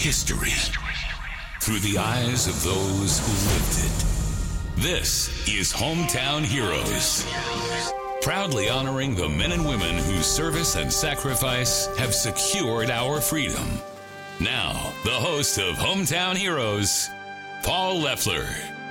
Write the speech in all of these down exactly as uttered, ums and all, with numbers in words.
history through the eyes of those who lived it. This is Hometown Heroes, proudly honoring the men and women whose service and sacrifice have secured our freedom. Now, the host of Hometown Heroes, Paul Leffler.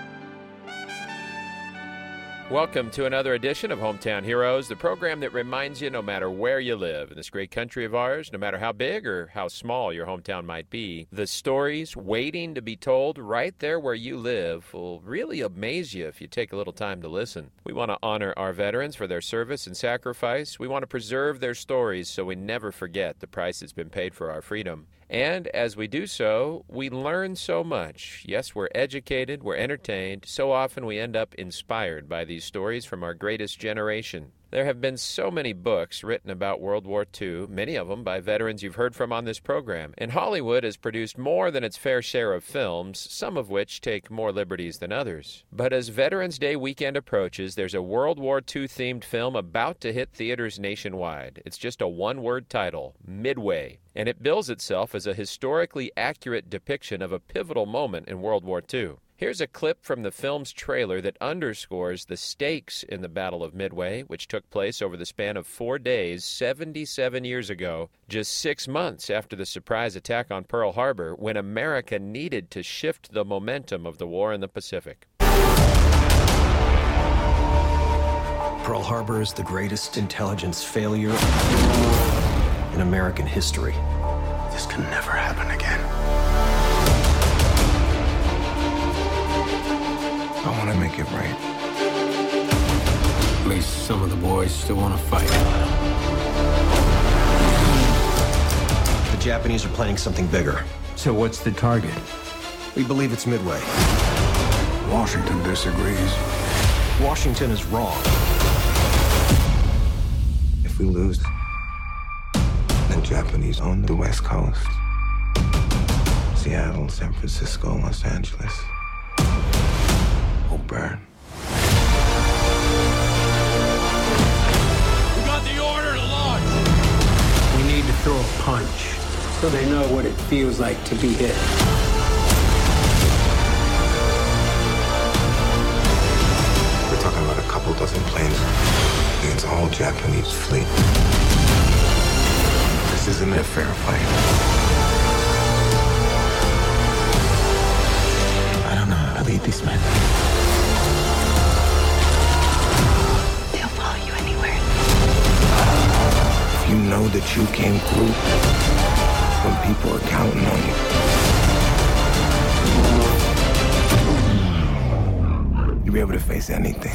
Welcome to another edition of Hometown Heroes, the program that reminds you no matter where you live in this great country of ours, no matter how big or how small your hometown might be, the stories waiting to be told right there where you live will really amaze you if you take a little time to listen. We want to honor our veterans for their service and sacrifice. We want to preserve their stories so we never forget the price that's been paid for our freedom. And as we do so, we learn so much. Yes, we're educated, we're entertained. So often we end up inspired by these stories from our greatest generation. There have been so many books written about World War Two, many of them by veterans you've heard from on this program. And Hollywood has produced more than its fair share of films, some of which take more liberties than others. But as Veterans Day weekend approaches, there's a World War Two themed film about to hit theaters nationwide. It's just a one-word title, Midway. And it bills itself as a historically accurate depiction of a pivotal moment in World War Two. Here's a clip from the film's trailer that underscores the stakes in the Battle of Midway, which took place over the span of four days, seventy-seven years ago, just six months after the surprise attack on Pearl Harbor, when America needed to shift the momentum of the war in the Pacific. Pearl Harbor is the greatest intelligence failure in American history. This can never happen again. I want to make it right. At least some of the boys still want to fight. The Japanese are planning something bigger. So what's the target? We believe it's Midway. Washington disagrees. Washington is wrong. If we lose, the Japanese own the West Coast. Seattle, San Francisco, Los Angeles. Will burn. We got the order to launch. We need to throw a punch so they know what it feels like to be hit. We're talking about a couple dozen planes against a whole Japanese fleet. This isn't a fair fight. I don't know how to lead these men. They'll follow you anywhere. If you know that you came through when people are counting on you, you'll be able to face anything.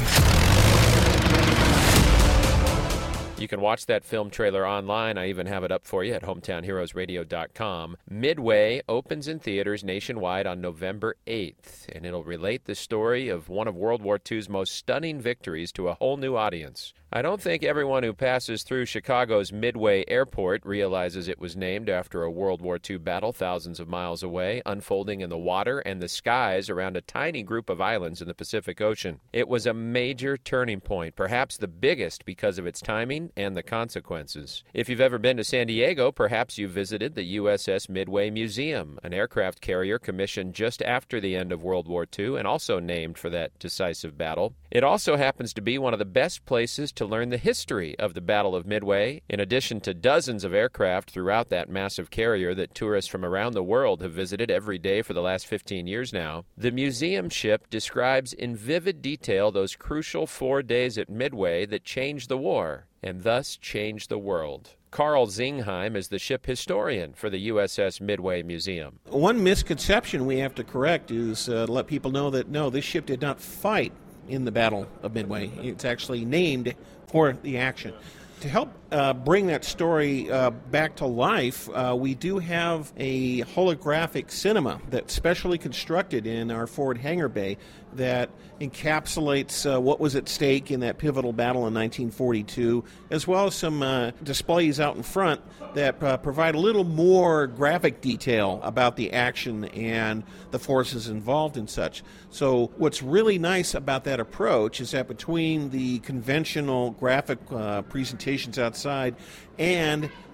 You can watch that film trailer online. I even have it up for you at hometown heroes radio dot com. Midway opens in theaters nationwide on November eighth, and it'll relate the story of one of World War Two's most stunning victories to a whole new audience. I don't think everyone who passes through Chicago's Midway Airport realizes it was named after a World War Two battle thousands of miles away, unfolding in the water and the skies around a tiny group of islands in the Pacific Ocean. It was a major turning point, perhaps the biggest because of its timing and the consequences. If you've ever been to San Diego, perhaps you visited the U S S Midway Museum, an aircraft carrier commissioned just after the end of World War Two and also named for that decisive battle. It also happens to be one of the best places to learn the history of the Battle of Midway, in addition to dozens of aircraft throughout that massive carrier that tourists from around the world have visited every day for the last fifteen years now. The museum ship describes in vivid detail those crucial four days at Midway that changed the war, and thus changed the world. Carl Zingheim is the ship historian for the U S S Midway Museum. One misconception we have to correct is uh, let people know that, no, this ship did not fight in the Battle of Midway. It's actually named for the action. To help uh, bring that story uh, back to life, uh, we do have a holographic cinema that's specially constructed in our forward hangar bay that encapsulates uh, what was at stake in that pivotal battle in nineteen forty-two, as well as some uh, displays out in front that uh, provide a little more graphic detail about the action and the forces involved and such. So what's really nice about that approach is that between the conventional graphic uh, presentations outside and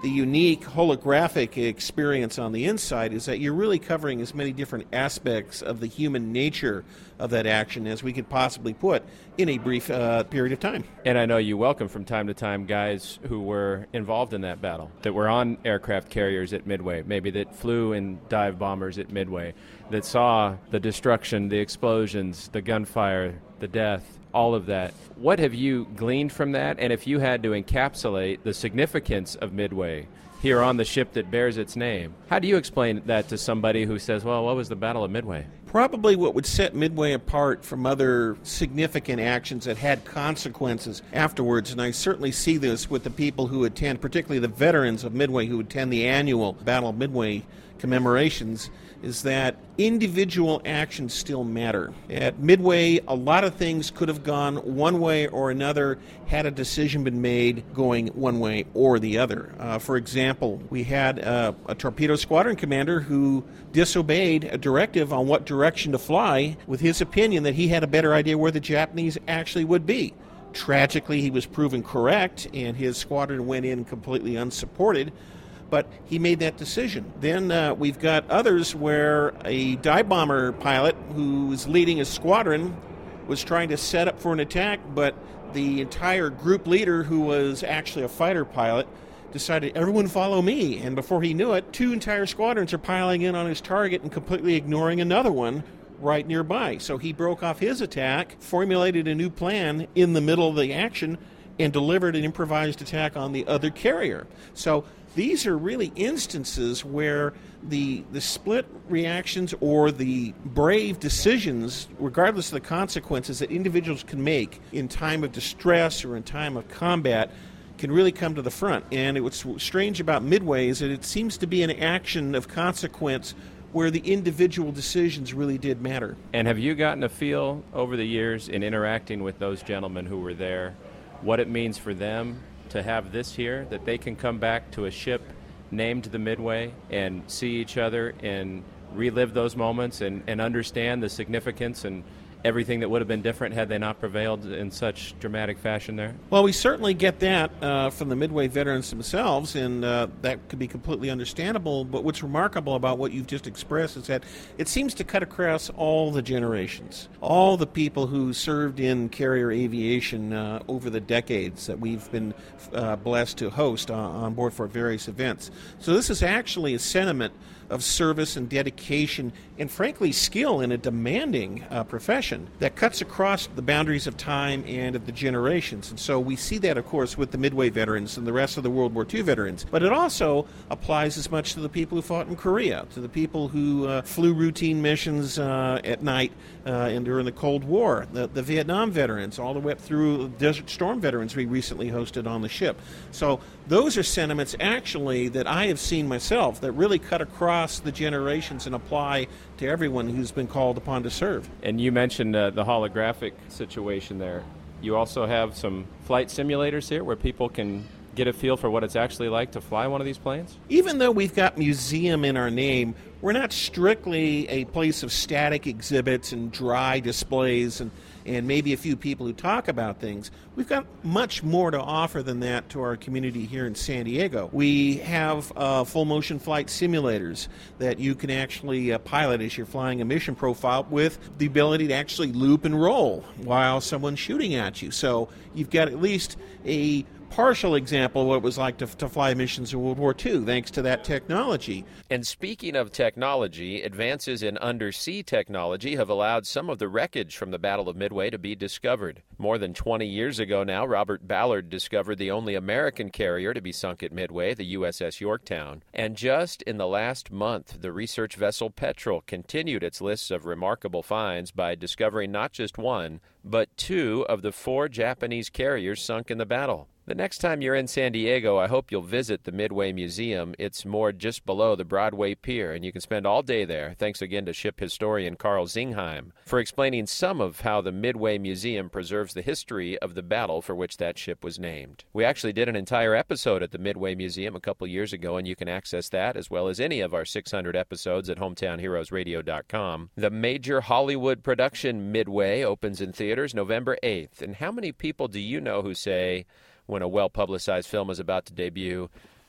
the unique holographic experience on the inside is that you're really covering as many different aspects of the human nature of that action as we could possibly put in a brief uh, period of time. And I know you welcome from time to time guys who were involved in that battle, that were on aircraft carriers at Midway, maybe that flew in dive bombers at Midway, that saw the destruction, the explosions, the gunfire, the death, all of that. What have you gleaned from that? And if you had to encapsulate the significance of Midway here on the ship that bears its name, how do you explain that to somebody who says, well, what was the Battle of Midway? Probably what would set Midway apart from other significant actions that had consequences afterwards, and I certainly see this with the people who attend, particularly the veterans of Midway who attend the annual Battle of Midway commemorations, is that individual actions still matter. At Midway, a lot of things could have gone one way or another had a decision been made going one way or the other. Uh, for example, we had uh, a torpedo squadron commander who disobeyed a directive on what direction to fly with his opinion that he had a better idea where the Japanese actually would be. Tragically, he was proven correct, and his squadron went in completely unsupported. But he made that decision. Then uh, we've got others where a dive bomber pilot who was leading a squadron was trying to set up for an attack, but the entire group leader, who was actually a fighter pilot, decided, everyone follow me. And before he knew it, two entire squadrons are piling in on his target and completely ignoring another one right nearby. So he broke off his attack, formulated a new plan in the middle of the action, and delivered an improvised attack on the other carrier. So these are really instances where the the split reactions or the brave decisions, regardless of the consequences that individuals can make in time of distress or in time of combat, can really come to the front. And what's strange about Midway is that it seems to be an action of consequence where the individual decisions really did matter. And have you gotten a feel over the years in interacting with those gentlemen who were there, what it means for them to have this here, that they can come back to a ship named the Midway and see each other and relive those moments and, and understand the significance and everything that would have been different had they not prevailed in such dramatic fashion there? Well, we certainly get that uh, from the Midway veterans themselves, and uh, that could be completely understandable. But what's remarkable about what you've just expressed is that it seems to cut across all the generations, all the people who served in carrier aviation uh, over the decades that we've been uh, blessed to host on, on board for various events. So this is actually a sentiment of service and dedication and, frankly, skill in a demanding uh, profession that cuts across the boundaries of time and of the generations. And so we see that, of course, with the Midway veterans and the rest of the World War Two veterans. But it also applies as much to the people who fought in Korea, to the people who uh, flew routine missions uh, at night uh, and during the Cold War, the, the Vietnam veterans, all the way up through Desert Storm veterans we recently hosted on the ship. So those are sentiments, actually, that I have seen myself that really cut across the generations and apply to everyone who's been called upon to serve. And you mentioned uh, the holographic situation there. You also have some flight simulators here where people can get a feel for what it's actually like to fly one of these planes? Even though we've got museum in our name, we're not strictly a place of static exhibits and dry displays and, and maybe a few people who talk about things. We've got much more to offer than that to our community here in San Diego. We have uh, full motion flight simulators that you can actually uh, pilot as you're flying a mission profile with the ability to actually loop and roll while someone's shooting at you. So you've got at least a partial example of what it was like to, to fly missions in World War Two, thanks to that technology. And speaking of technology, advances in undersea technology have allowed some of the wreckage from the Battle of Midway to be discovered. More than twenty years ago now, Robert Ballard discovered the only American carrier to be sunk at Midway, the U S S Yorktown. And just in the last month, the research vessel Petrel continued its lists of remarkable finds by discovering not just one, but two of the four Japanese carriers sunk in the battle. The next time you're in San Diego, I hope you'll visit the Midway Museum. It's moored just below the Broadway Pier, and you can spend all day there. Thanks again to ship historian Carl Zingheim for explaining some of how the Midway Museum preserves the history of the battle for which that ship was named. We actually did an entire episode at the Midway Museum a couple years ago, and you can access that as well as any of our six hundred episodes at hometown heroes radio dot com. The major Hollywood production Midway opens in theaters November eighth. And how many people do you know who say, when a well-publicized film is about to debut,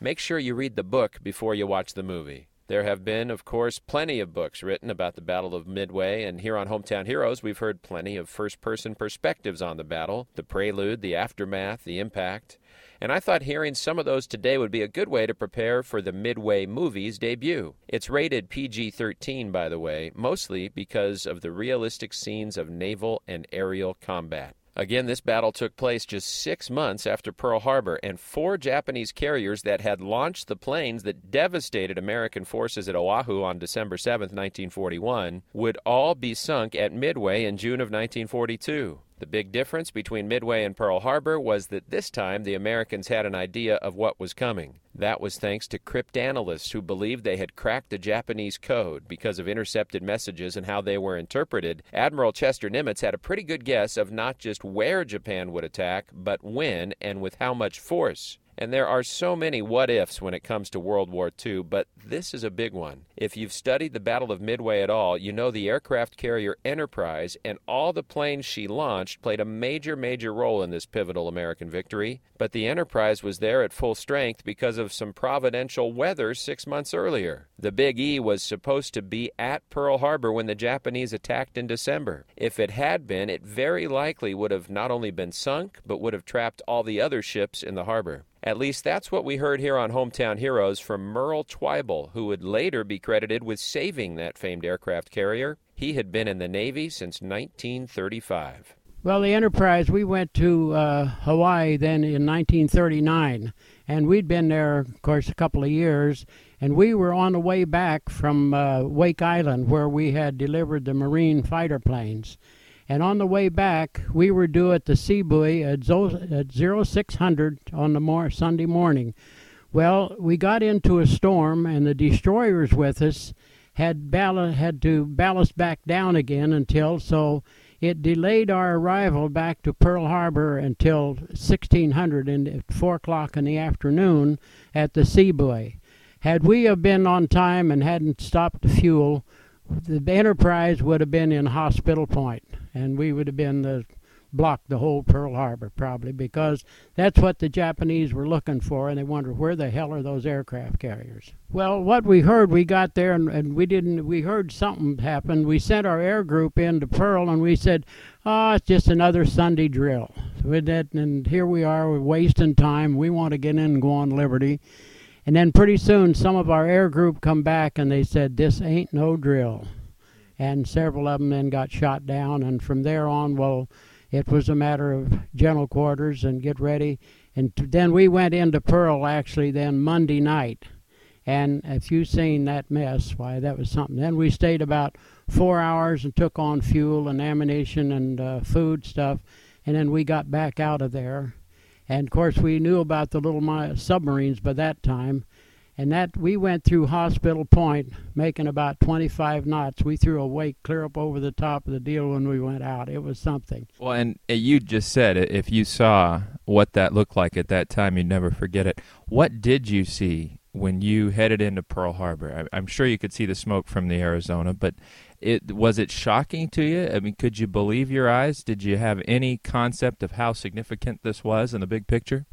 make sure you read the book before you watch the movie. There have been, of course, plenty of books written about the Battle of Midway, and here on Hometown Heroes, we've heard plenty of first-person perspectives on the battle, the prelude, the aftermath, the impact. And I thought hearing some of those today would be a good way to prepare for the Midway movie's debut. It's rated P G thirteen, by the way, mostly because of the realistic scenes of naval and aerial combat. Again, this battle took place just six months after Pearl Harbor, and four Japanese carriers that had launched the planes that devastated American forces at Oahu on December seventh, nineteen forty-one, would all be sunk at Midway in June of nineteen forty-two. The big difference between Midway and Pearl Harbor was that this time the Americans had an idea of what was coming. That was thanks to cryptanalysts who believed they had cracked the Japanese code because of intercepted messages and how they were interpreted. Admiral Chester Nimitz had a pretty good guess of not just where Japan would attack, but when and with how much force. And there are so many what-ifs when it comes to World War Two, but this is a big one. If you've studied the Battle of Midway at all, you know the aircraft carrier Enterprise and all the planes she launched played a major, major role in this pivotal American victory. But the Enterprise was there at full strength because of some providential weather six months earlier. The Big E was supposed to be at Pearl Harbor when the Japanese attacked in December. If it had been, it very likely would have not only been sunk, but would have trapped all the other ships in the harbor. At least that's what we heard here on Hometown Heroes from Merle Twible, who would later be credited with saving that famed aircraft carrier. He had been in the Navy since nineteen thirty-five. Well, the Enterprise, we went to uh, Hawaii then in nineteen thirty-nine, and we'd been there, of course, a couple of years, and we were on the way back from uh, Wake Island, where we had delivered the Marine fighter planes. And on the way back, we were due at the sea buoy at zero six hundred on the mor- Sunday morning. Well, we got into a storm, and the destroyers with us had ball- had to ballast back down again until, so it delayed our arrival back to Pearl Harbor until sixteen hundred and four o'clock in the afternoon at the sea buoy. Had we have been on time and hadn't stopped the fuel, the Enterprise would have been in Hospital Point, and we would have been the blocked the whole Pearl Harbor probably, because that's what the Japanese were looking for, and they wondered where the hell are those aircraft carriers. Well, what we heard, we got there and, and we didn't. We heard something happened. We sent our air group into Pearl, and we said, "Oh, it's just another Sunday drill." With that, and here we are, we're wasting time. We want to get in and go on Liberty. And then pretty soon, some of our air group come back, and they said, "This ain't no drill." And several of them then got shot down, and from there on, well, it was a matter of general quarters and get ready. And t- then we went into Pearl, actually, then Monday night. And if you've seen that mess, why, that was something. Then we stayed about four hours and took on fuel and ammunition and uh, food stuff, and then we got back out of there. And, of course, we knew about the little mi- submarines by that time. And that we went through Hospital Point, making about twenty-five knots. We threw a wake clear up over the top of the deal when we went out. It was something. Well, and uh, you just said it. If you saw what that looked like at that time, you'd never forget it. What did you see when you headed into Pearl Harbor? I, I'm sure you could see the smoke from the Arizona, but it was it shocking to you? I mean, could you believe your eyes? Did you have any concept of how significant this was in the big picture?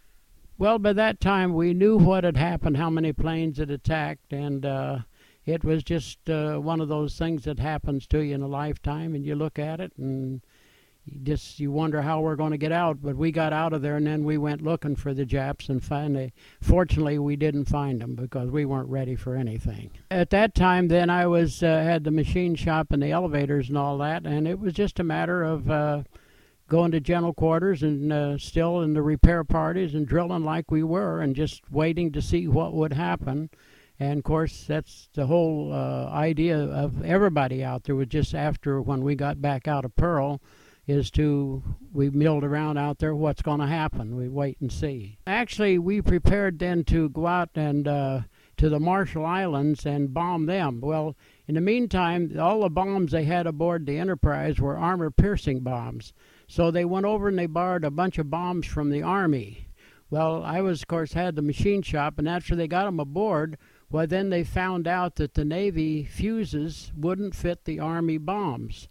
Well, by that time, we knew what had happened, how many planes had attacked, and uh, it was just uh, one of those things that happens to you in a lifetime, and you look at it, and you just you wonder how we're going to get out. But we got out of there, and then we went looking for the Japs, and finally, fortunately, we didn't find them because we weren't ready for anything. At that time, then, I was uh, had the machine shop and the elevators and all that, and it was just a matter of Uh, going to general quarters and uh, still in the repair parties and drilling like we were and just waiting to see what would happen. And, of course, that's the whole uh, idea of everybody out there was just after when we got back out of Pearl is to, we milled around out there, what's going to happen? We wait and see. Actually, we prepared then to go out and uh, to the Marshall Islands and bomb them. Well, in the meantime, all the bombs they had aboard the Enterprise were armor-piercing bombs. So they went over and they borrowed a bunch of bombs from the Army. Well, I was, of course, had the machine shop, and after they got them aboard, well, then they found out that the Navy fuses wouldn't fit the Army bombs.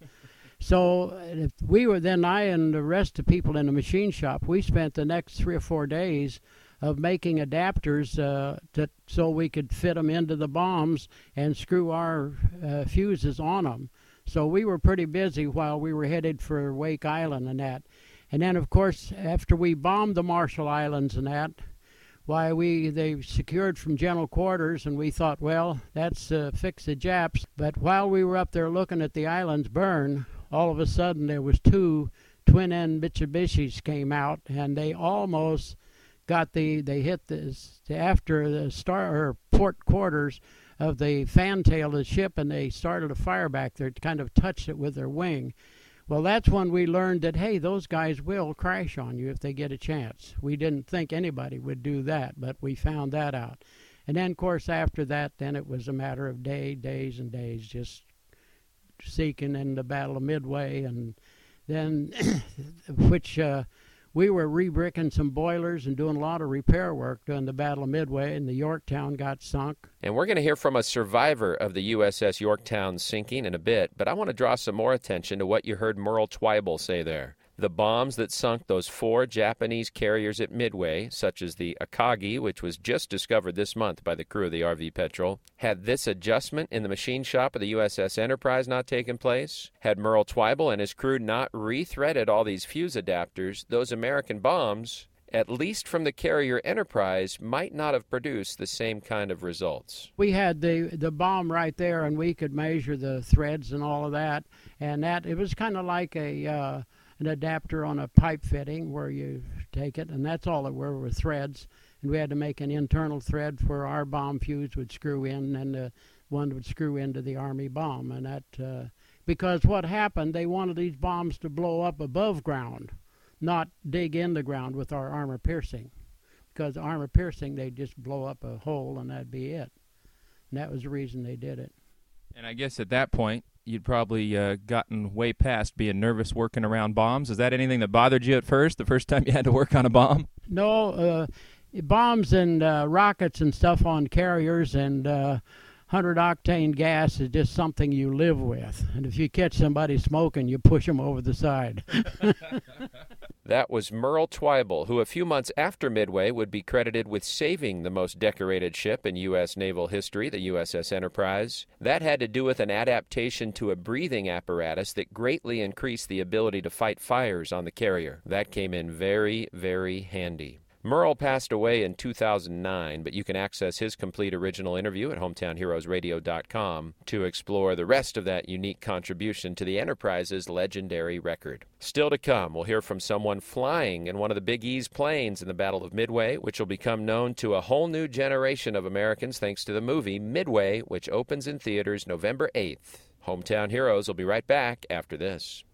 So if we were then, I and the rest of the people in the machine shop, we spent the next three or four days of making adapters uh, to, so we could fit them into the bombs and screw our uh, fuses on them. So we were pretty busy while we were headed for Wake Island and that. And then, of course, after we bombed the Marshall Islands and that, why, we they secured from general quarters, and we thought, well, that's uh, fix the Japs. But while we were up there looking at the islands burn, all of a sudden there was two twin-end Mitsubishis came out, and they almost got the, they hit this, after the star, or port quarters of the fantail of the ship, and they started a fire back there, kind of touched it with their wing. Well, that's when we learned that, hey, those guys will crash on you if they get a chance. We didn't think anybody would do that, but we found that out. And then, of course, after that, then it was a matter of day, days and days, just seeking in the Battle of Midway, and then, which uh, we were re-bricking some boilers and doing a lot of repair work during the Battle of Midway, and the Yorktown got sunk. And we're going to hear from a survivor of the U S S Yorktown sinking in a bit, but I want to draw some more attention to what you heard Merle Twible say there. The bombs that sunk those four Japanese carriers at Midway, such as the Akagi, which was just discovered this month by the crew of the R V Petrel, had this adjustment in the machine shop of the U S S Enterprise not taken place, had Merle Twible and his crew not re-threaded all these fuse adapters, those American bombs, at least from the carrier Enterprise, might not have produced the same kind of results. We had the the bomb right there, and we could measure the threads and all of that, and that it was kind of like a uh, an adapter on a pipe fitting where you take it, and that's all it were, were threads. And we had to make an internal thread for our bomb fuse would screw in, and the one would screw into the Army bomb. And that, uh, because what happened, they wanted these bombs to blow up above ground, not dig in the ground with our armor piercing. Because armor piercing, they'd just blow up a hole, and that'd be it. And that was the reason they did it. And I guess at that point, you'd probably uh, gotten way past being nervous working around bombs. Is that anything that bothered you at first, the first time you had to work on a bomb? No, uh, bombs and uh, rockets and stuff on carriers and uh, one hundred octane gas is just something you live with. And if you catch somebody smoking, you push them over the side. That was Merle Twible, who a few months after Midway would be credited with saving the most decorated ship in U S naval history, the U S S Enterprise. That had to do with an adaptation to a breathing apparatus that greatly increased the ability to fight fires on the carrier. That came in very, very handy. Merle passed away in two thousand nine, but you can access his complete original interview at hometown heroes radio dot com to explore the rest of that unique contribution to the Enterprise's legendary record. Still to come, we'll hear from someone flying in one of the Big E's planes in the Battle of Midway, which will become known to a whole new generation of Americans thanks to the movie Midway, which opens in theaters November eighth. Hometown Heroes will be right back after this.